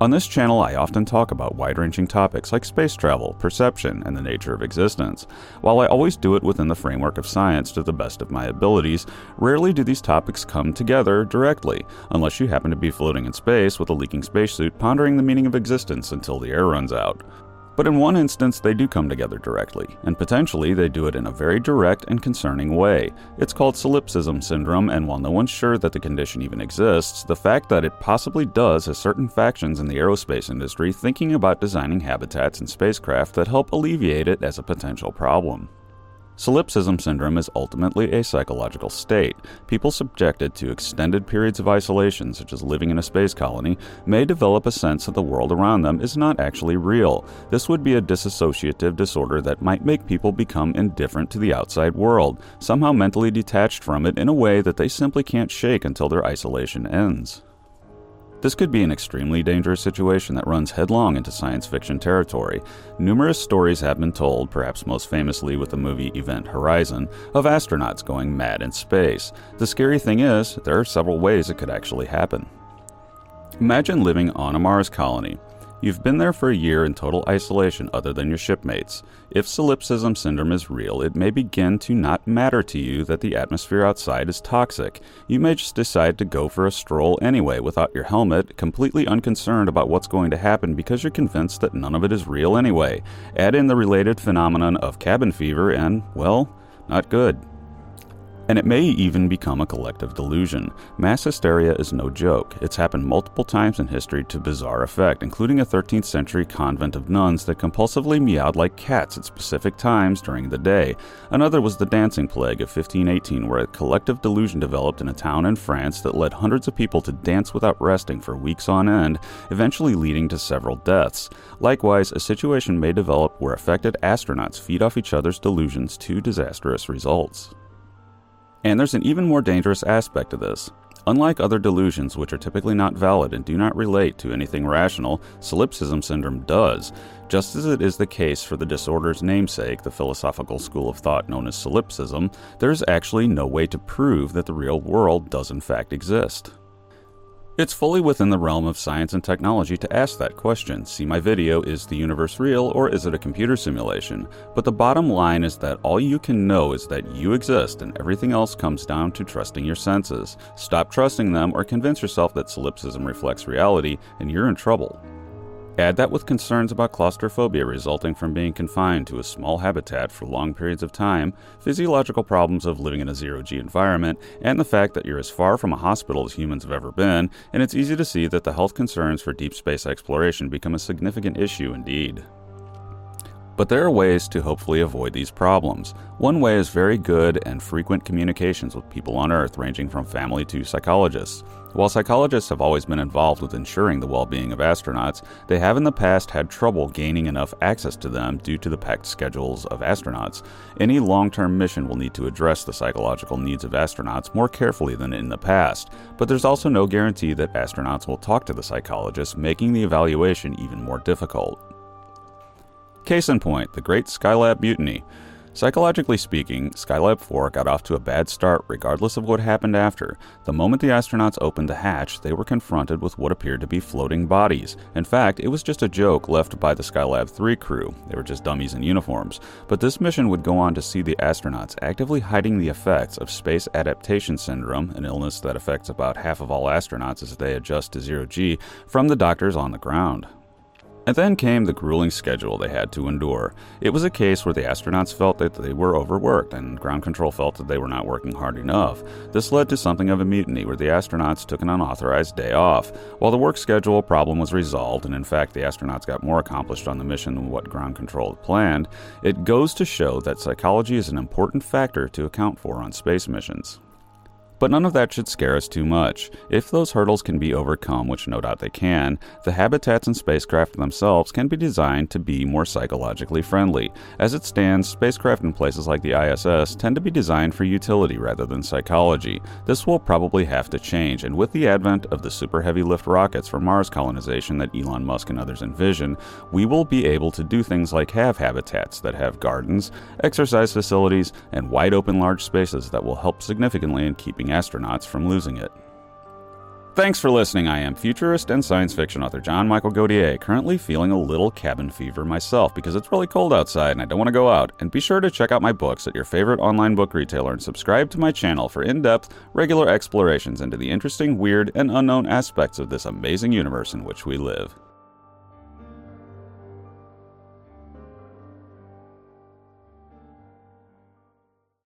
On this channel, I often talk about wide-ranging topics like space travel, perception, and the nature of existence. While I always do it within the framework of science to the best of my abilities, rarely do these topics come together directly, unless you happen to be floating in space with a leaking spacesuit pondering the meaning of existence until the air runs out. But in one instance, they do come together directly, and potentially they do it in a very direct and concerning way. It's called solipsism syndrome, and while no one's sure that the condition even exists, the fact that it possibly does has certain factions in the aerospace industry thinking about designing habitats and spacecraft that help alleviate it as a potential problem. Solipsism syndrome is ultimately a psychological state. People subjected to extended periods of isolation, such as living in a space colony, may develop a sense that the world around them is not actually real. This would be a dissociative disorder that might make people become indifferent to the outside world, somehow mentally detached from it in a way that they simply can't shake until their isolation ends. This could be an extremely dangerous situation that runs headlong into science fiction territory. Numerous stories have been told, perhaps most famously with the movie Event Horizon, of astronauts going mad in space. The scary thing is, there are several ways it could actually happen. Imagine living on a Mars colony. You've been there for a year in total isolation other than your shipmates. If solipsism syndrome is real, it may begin to not matter to you that the atmosphere outside is toxic. You may just decide to go for a stroll anyway without your helmet, completely unconcerned about what's going to happen because you're convinced that none of it is real anyway. Add in the related phenomenon of cabin fever and, well, not good. And it may even become a collective delusion. Mass hysteria is no joke. It's happened multiple times in history to bizarre effect, including a 13th century convent of nuns that compulsively meowed like cats at specific times during the day. Another was the dancing plague of 1518, where a collective delusion developed in a town in France that led hundreds of people to dance without resting for weeks on end, eventually leading to several deaths. Likewise, a situation may develop where affected astronauts feed off each other's delusions to disastrous results. And there's an even more dangerous aspect to this. Unlike other delusions, which are typically not valid and do not relate to anything rational, solipsism syndrome does. Just as it is the case for the disorder's namesake, the philosophical school of thought known as solipsism, there is actually no way to prove that the real world does in fact exist. It's fully within the realm of science and technology to ask that question. See my video, is the universe real or is it a computer simulation? But the bottom line is that all you can know is that you exist and everything else comes down to trusting your senses. Stop trusting them or convince yourself that solipsism reflects reality and you're in trouble. Add that with concerns about claustrophobia resulting from being confined to a small habitat for long periods of time, physiological problems of living in a zero-G environment, and the fact that you're as far from a hospital as humans have ever been, and it's easy to see that the health concerns for deep space exploration become a significant issue indeed. But there are ways to hopefully avoid these problems. One way is very good and frequent communications with people on Earth, ranging from family to psychologists. While psychologists have always been involved with ensuring the well-being of astronauts, they have in the past had trouble gaining enough access to them due to the packed schedules of astronauts. Any long-term mission will need to address the psychological needs of astronauts more carefully than in the past, but there's also no guarantee that astronauts will talk to the psychologists, making the evaluation even more difficult. Case in point, the Great Skylab Mutiny. Psychologically speaking, Skylab 4 got off to a bad start regardless of what happened after. The moment the astronauts opened the hatch, they were confronted with what appeared to be floating bodies. In fact, it was just a joke left by the Skylab 3 crew. They were just dummies in uniforms. But this mission would go on to see the astronauts actively hiding the effects of space adaptation syndrome, an illness that affects about half of all astronauts as they adjust to zero-G, from the doctors on the ground. And then came the grueling schedule they had to endure. It was a case where the astronauts felt that they were overworked, and ground control felt that they were not working hard enough. This led to something of a mutiny, where the astronauts took an unauthorized day off. While the work schedule problem was resolved, and in fact the astronauts got more accomplished on the mission than what ground control had planned, it goes to show that psychology is an important factor to account for on space missions. But none of that should scare us too much. If those hurdles can be overcome, which no doubt they can, the habitats and spacecraft themselves can be designed to be more psychologically friendly. As it stands, spacecraft in places like the ISS tend to be designed for utility rather than psychology. This will probably have to change, and with the advent of the super heavy lift rockets for Mars colonization that Elon Musk and others envision, we will be able to do things like have habitats that have gardens, exercise facilities, and wide open large spaces that will help significantly in keeping astronauts from losing it. Thanks for listening. I am futurist and science fiction author John Michael Godier, currently feeling a little cabin fever myself because it's really cold outside and I don't want to go out. And be sure to check out my books at your favorite online book retailer and subscribe to my channel for in-depth, regular explorations into the interesting, weird, and unknown aspects of this amazing universe in which we live.